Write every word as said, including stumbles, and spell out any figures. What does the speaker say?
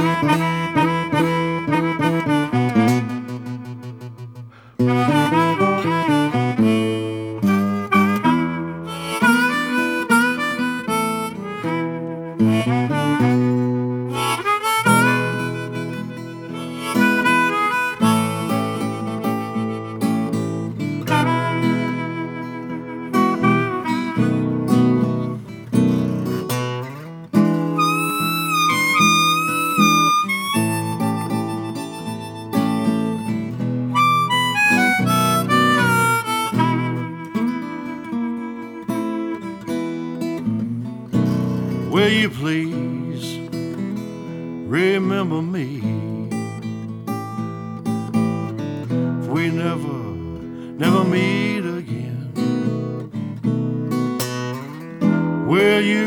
Will you please remember me? If we never, never meet again, will you